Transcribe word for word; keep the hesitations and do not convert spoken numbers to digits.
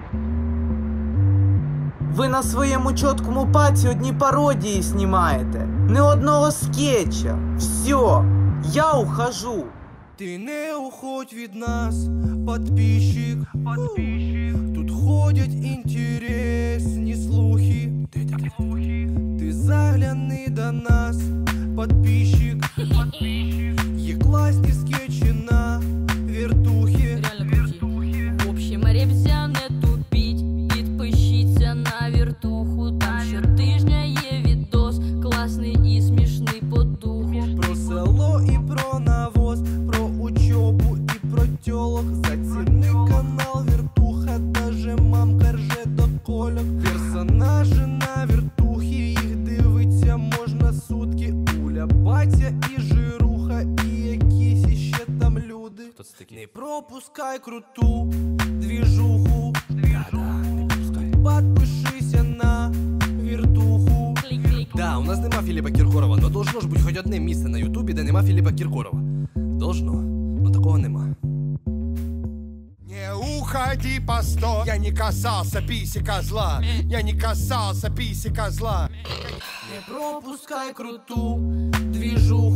Ви на своєму чоткому паці одні пародії знімаєте. Не одного скетча. Все, я ухожу. Ти не уходь від нас, подписчик. Подписчик. Тут ходять інтересні слухи. Ти такі слухи. Ти загляни до нас, подписчик. Подписчик. Є класні скетчі на вертухи. Реально круті. В общем, ребзя, не тупіть. Підпишіться на вертуху. Там щотижня є відос. Класний і смішний по духу. Про село і про навоз, про учобу і про тьолок. Заціни канал вертуха, даже мамка рже до кольок. Персонажі на вертухі, їх дивиться можна сутки. Уля, батя і жируха, і якісь іще там люди. Не пропускай круту двіжуху. Подпишися на вертуху. Да, у нас нема Філіпа Кіркорова, но должно ж бути хоч одне місце на Ютубі, де нема Філіпа Кіркорова. Должно, но такого нема. Не уходи по сто. Я не касался писика зла. Я не касался писика зла. Не пропускай круту двіжуху.